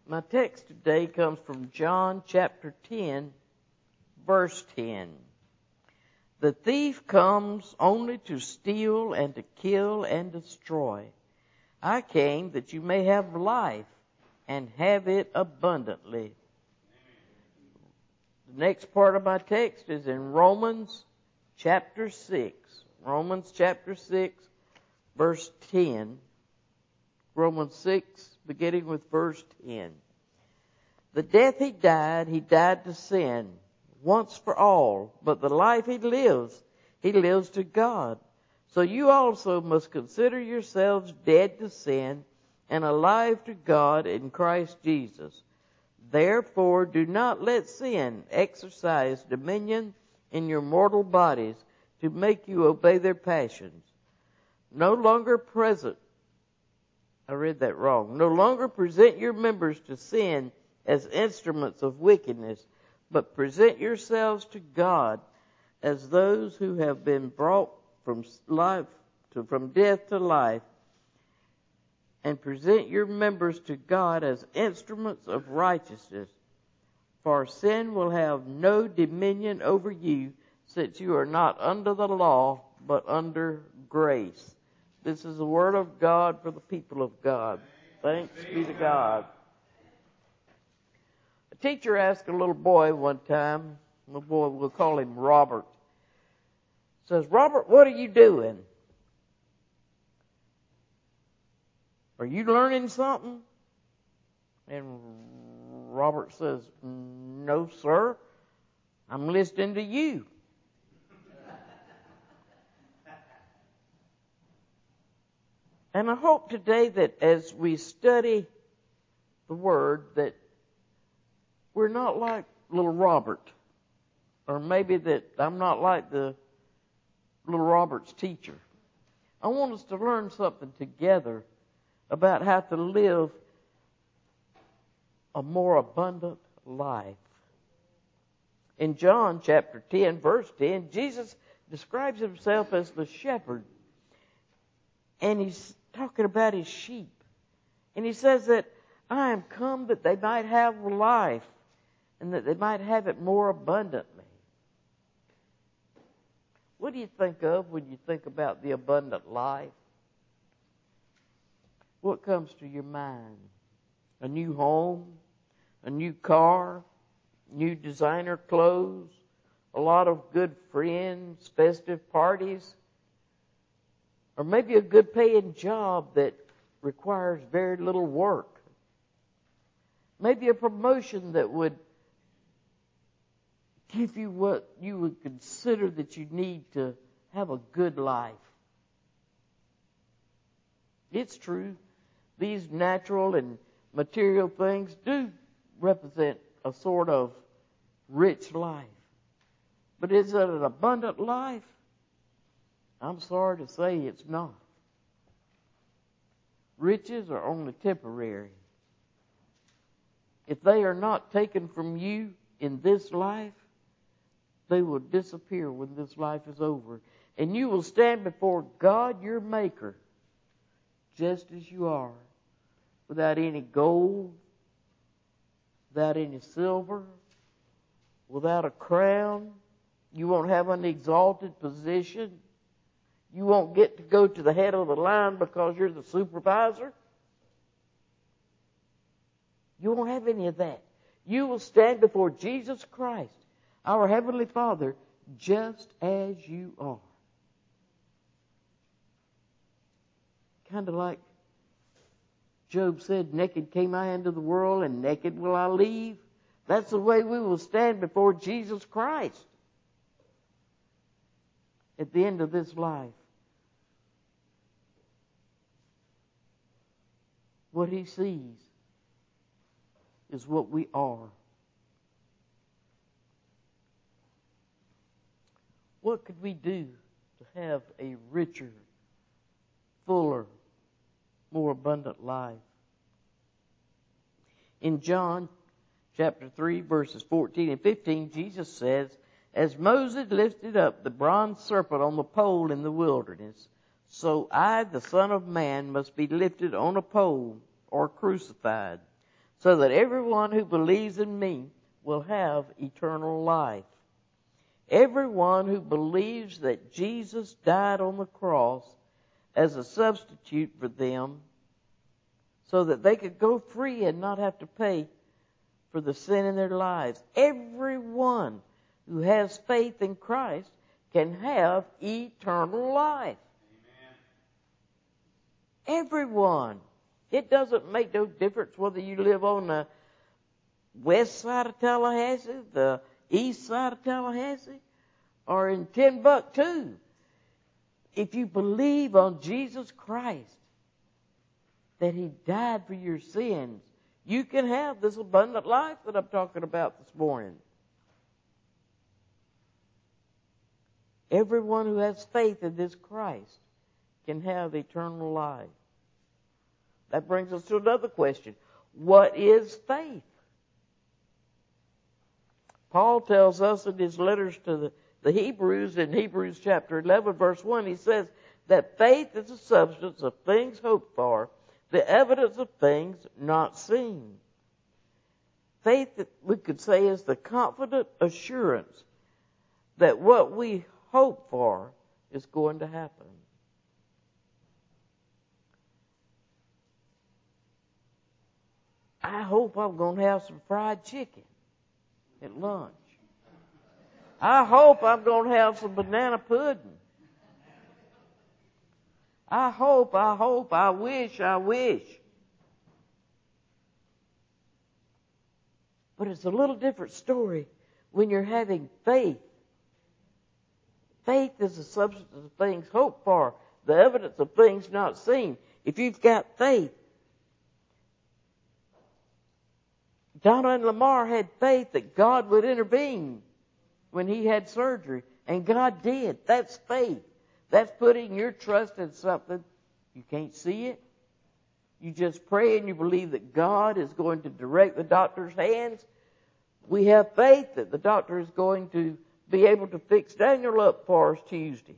My text today comes from John chapter 10, verse 10. The thief comes only to steal and to kill and destroy. I came that you may have life and have it abundantly. The next part of my text is in Romans chapter 6. Romans chapter 6, verse 10. Romans 6, beginning with verse 10. The death he died to sin once for all, but the life he lives to God. So you also must consider yourselves dead to sin and alive to God in Christ Jesus. Therefore, do not let sin exercise dominion in your mortal bodies to make you obey their passions. No longer present your members to sin as instruments of wickedness, but present yourselves to God as those who have been brought from death to life, and present your members to God as instruments of righteousness. For sin will have no dominion over you, since you are not under the law, but under grace. This is the word of God for the people of God. Thanks be to God. A teacher asked a little boy one time, little boy, we'll call him Robert, says, Robert, what are you doing? Are you learning something? And Robert says, no, sir. I'm listening to you. And I hope today that as we study the Word that we're not like little Robert. Or maybe that I'm not like the little Robert's teacher. I want us to learn something together about how to live a more abundant life. In John chapter 10, verse 10, Jesus describes himself as the shepherd. And he's talking about his sheep. And he says that I am come that they might have life and that they might have it more abundantly. What do you think of when you think about the abundant life? What comes to your mind? A new home, a new car, new designer clothes, a lot of good friends, festive parties, or maybe a good paying job that requires very little work. Maybe a promotion that would give you what you would consider that you need to have a good life. It's true, these natural and material things do represent a sort of rich life. But is it an abundant life? I'm sorry to say it's not. Riches are only temporary. If they are not taken from you in this life, they will disappear when this life is over. And you will stand before God, your Maker, just as you are, without any gold, without any silver, without a crown. You won't have an exalted position. You won't get to go to the head of the line because you're the supervisor. You won't have any of that. You will stand before Jesus Christ, our Heavenly Father, just as you are. Kind of like Job said, naked came I into the world and naked will I leave. That's the way we will stand before Jesus Christ at the end of this life. What he sees is what we are. What could we do to have a richer, fuller, more abundant life? In John chapter 3, verses 14 and 15, Jesus says, as Moses lifted up the bronze serpent on the pole in the wilderness, so I, the Son of Man, must be lifted on a pole or crucified. so that everyone who believes in me will have eternal life. Everyone who believes that Jesus died on the cross as a substitute for them so that they could go free and not have to pay for the sin in their lives. Everyone who has faith in Christ can have eternal life. Amen. Everyone. It doesn't make no difference whether you live on the west side of Tallahassee, the east side of Tallahassee, or in Timbuktu. If you believe on Jesus Christ, that He died for your sins, you can have this abundant life that I'm talking about this morning. Everyone who has faith in this Christ can have eternal life. That brings us to another question. What is faith? Paul tells us in his letters to the Hebrews, in Hebrews chapter 11, verse 1, he says that faith is the substance of things hoped for, the evidence of things not seen. Faith, we could say, is the confident assurance that what we hope for is going to happen. I hope I'm going to have some fried chicken at lunch. I hope I'm going to have some banana pudding. I hope, I wish. But it's a little different story when you're having faith. Faith is the substance of things hoped for, the evidence of things not seen. If you've got faith, Donna and Lamar had faith that God would intervene when he had surgery, and God did. That's faith. That's putting your trust in something. You can't see it. You just pray and you believe that God is going to direct the doctor's hands. We have faith that the doctor is going to be able to fix Daniel up for us Tuesday.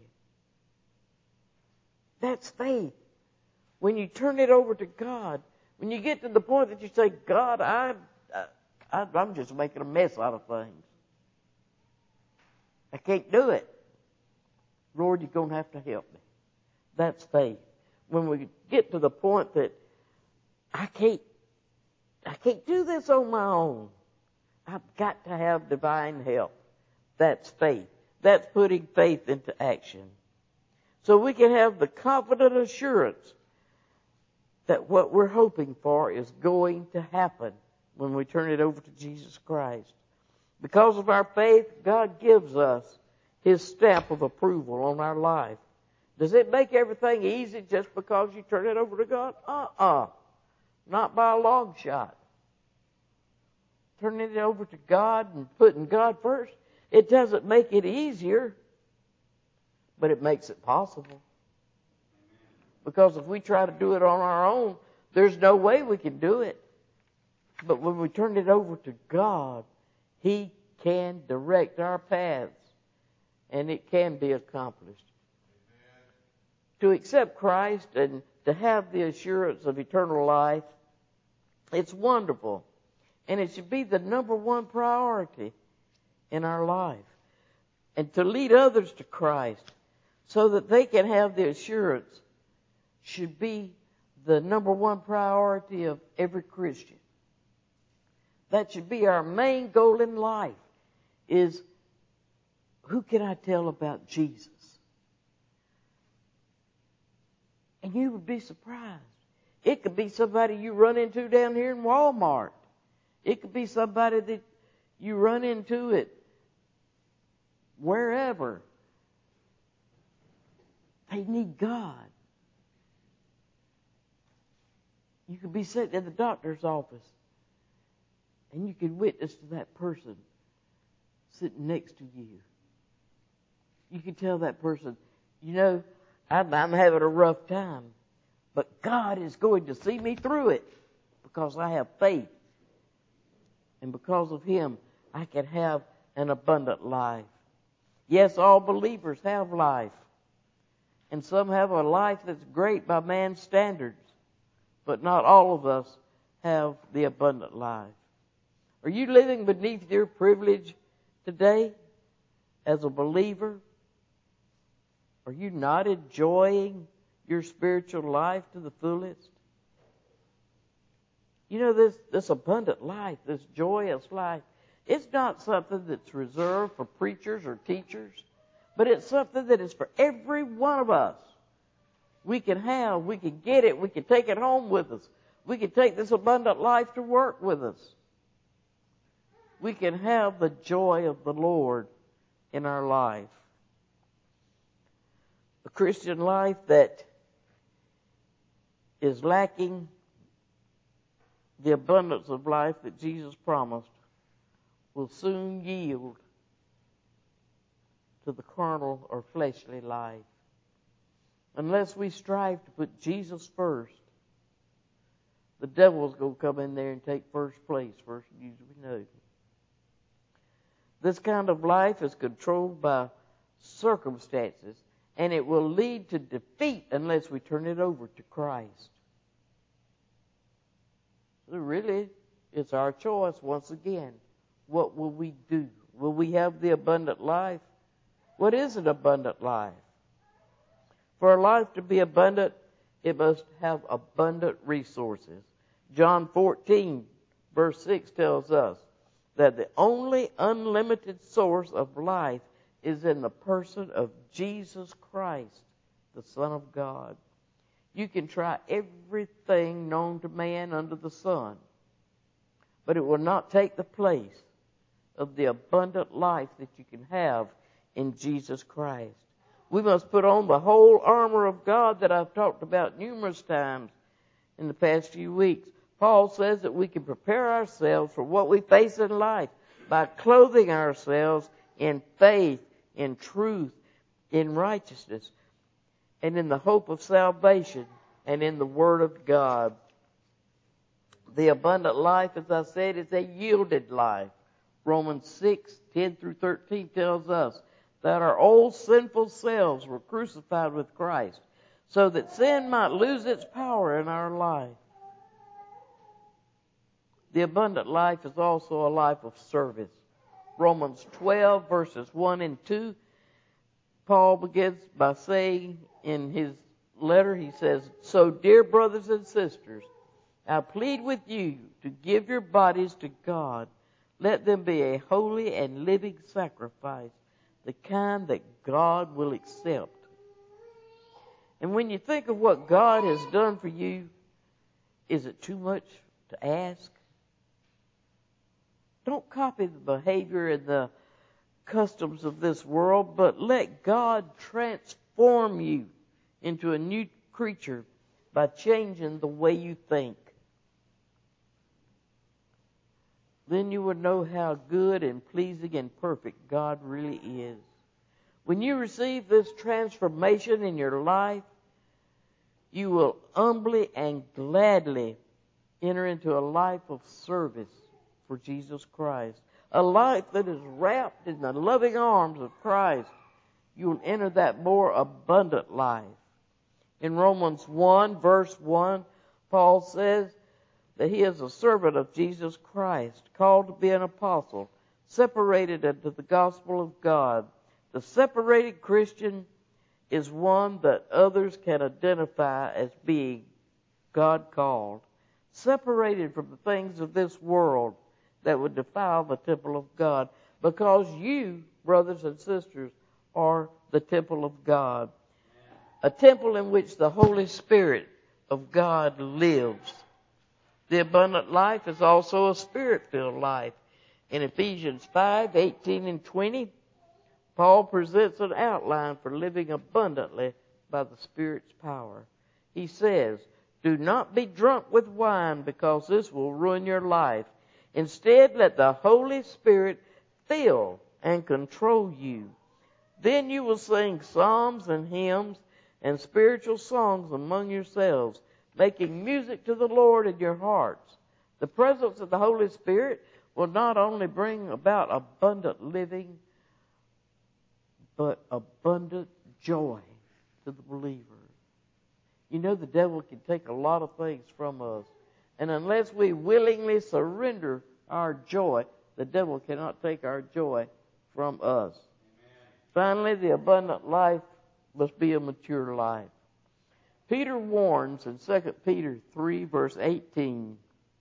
That's faith. When you turn it over to God, when you get to the point that you say, God, I'm just making a mess out of things. I can't do it. Lord, you're going to have to help me. That's faith. When we get to the point that I can't do this on my own. I've got to have divine help. That's faith. That's putting faith into action. So we can have the confident assurance that what we're hoping for is going to happen when we turn it over to Jesus Christ. Because of our faith, God gives us His stamp of approval on our life. Does it make everything easy just because you turn it over to God? Not by a long shot. Turning it over to God and putting God first, it doesn't make it easier, but it makes it possible. Because if we try to do it on our own, there's no way we can do it. But when we turn it over to God, He can direct our paths, and it can be accomplished. To accept Christ and to have the assurance of eternal life, it's wonderful. And it should be the number one priority in our life. And to lead others to Christ so that they can have the assurance should be the number one priority of every Christian. That should be our main goal in life, is who can I tell about Jesus? And you would be surprised. It could be somebody you run into down here in Walmart. It could be somebody that you run into at wherever. They need God. You could be sitting in the doctor's office, and you can witness to that person sitting next to you. You can tell that person, you know, I'm having a rough time, but God is going to see me through it because I have faith. And because of Him, I can have an abundant life. Yes, all believers have life. And some have a life that's great by man's standards. But not all of us have the abundant life? Are you living beneath your privilege today as a believer? Are you not enjoying your spiritual life to the fullest? You know, this abundant life, this joyous life, it's not something that's reserved for preachers or teachers, but it's something that is for every one of us. We can have, we can get it, we can take it home with us. We can take this abundant life to work with us. We can have the joy of the Lord in our life. A Christian life that is lacking the abundance of life that Jesus promised will soon yield to the carnal or fleshly life. Unless we strive to put Jesus first, the devil's going to come in there and take first place, first news we know. This kind of life is controlled by circumstances, and it will lead to defeat unless we turn it over to Christ. So really, it's our choice once again. What will we do? Will we have the abundant life? What is an abundant life? For a life to be abundant, it must have abundant resources. John 14, verse 6 tells us that the only unlimited source of life is in the person of Jesus Christ, the Son of God. You can try everything known to man under the sun, but it will not take the place of the abundant life that you can have in Jesus Christ. We must put on the whole armor of God that I've talked about numerous times in the past few weeks. Paul says that we can prepare ourselves for what we face in life by clothing ourselves in faith, in truth, in righteousness, and in the hope of salvation, and in the Word of God. The abundant life, as I said, is a yielded life. Romans 6, 10 through 13 tells us that our old sinful selves were crucified with Christ so that sin might lose its power in our life. The abundant life is also a life of service. Romans 12, verses 1 and 2, Paul begins by saying in his letter, he says, "So, dear brothers and sisters, I plead with you to give your bodies to God. Let them be a holy and living sacrifice, the kind that God will accept." And when you think of what God has done for you, is it too much to ask? Don't copy the behavior and the customs of this world, but let God transform you into a new creature by changing the way you think. Then you will know how good and pleasing and perfect God really is. When you receive this transformation in your life, you will humbly and gladly enter into a life of service for Jesus Christ. A life that is wrapped in the loving arms of Christ. You will enter that more abundant life. In Romans 1, verse 1, Paul says that he is a servant of Jesus Christ, called to be an apostle, separated unto the gospel of God. The separated Christian is one that others can identify as being God called, separated from the things of this world that would defile the temple of God, because you, brothers and sisters, are the temple of God, a temple in which the Holy Spirit of God lives. The abundant life is also a Spirit-filled life. In Ephesians 5, 18 and 20, Paul presents an outline for living abundantly by the Spirit's power. He says, "Do not be drunk with wine, because this will ruin your life. Instead, let the Holy Spirit fill and control you. Then you will sing psalms and hymns and spiritual songs among yourselves, making music to the Lord in your hearts." The presence of the Holy Spirit will not only bring about abundant living, but abundant joy to the believer. You know, the devil can take a lot of things from us, And unless we willingly surrender our joy, the devil cannot take our joy from us. Finally, the abundant life must be a mature life. Peter warns in 2 Peter 3, verse 18,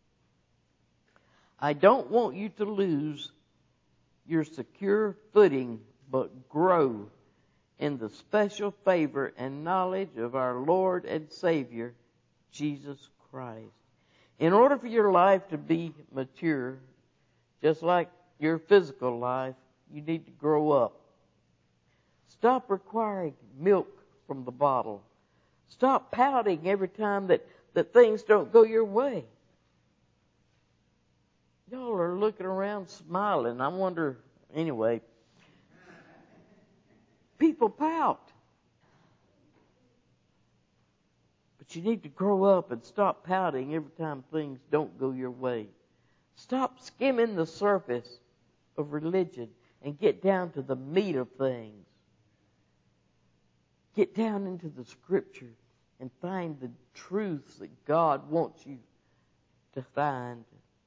I don't want you to lose your secure footing, but grow in the special favor and knowledge of our Lord and Savior, Jesus Christ. In order for your life to be mature, just like your physical life, you need to grow up. Stop requiring milk from the bottle. Stop pouting every time that things don't go your way. Y'all are looking around smiling. I wonder, anyway, people pout. But you need to grow up and stop pouting every time things don't go your way. Stop skimming the surface of religion and get down to the meat of things. Get down into the Scripture and find the truths that God wants you to find.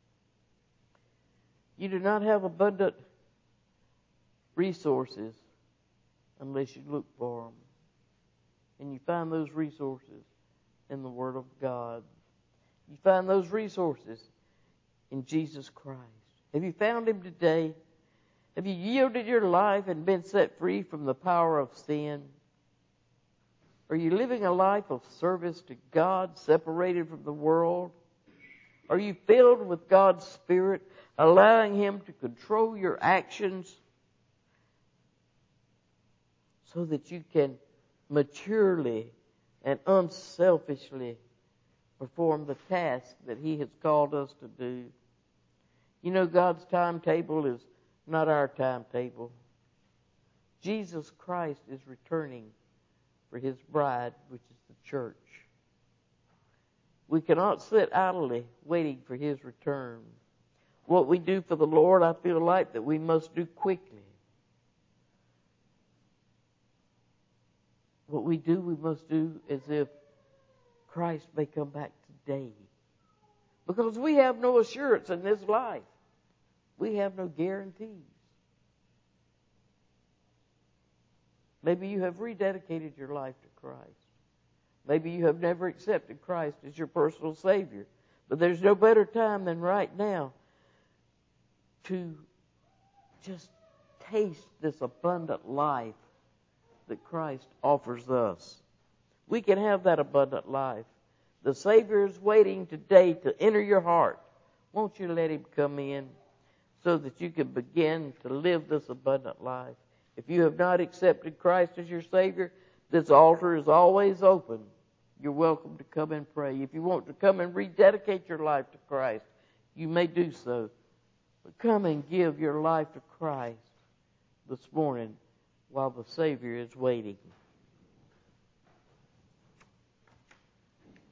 You do not have abundant resources unless you look for them. And you find those resources in the Word of God. You find those resources in Jesus Christ. Have you found Him today? Have you yielded your life and been set free from the power of sin? Are you living a life of service to God, separated from the world? Are you filled with God's Spirit, allowing Him to control your actions so that you can maturely and unselfishly perform the task that He has called us to do? You know, God's timetable is not our timetable. Jesus Christ is returning for His bride, which is the church. We cannot sit idly waiting for His return. What we do for the Lord, I feel like that we must do quickly. What we do, we must do as if Christ may come back today. Because we have no assurance in this life. We have no guarantees. Maybe you have rededicated your life to Christ. Maybe you have never accepted Christ as your personal Savior. But there's no better time than right now to just taste this abundant life that Christ offers us. We can have that abundant life. The Savior is waiting today to enter your heart. Won't you let Him come in so that you can begin to live this abundant life? If you have not accepted Christ as your Savior, this altar is always open. You're welcome to come and pray. If you want to come and rededicate your life to Christ, you may do so. But come and give your life to Christ this morning while the Savior is waiting.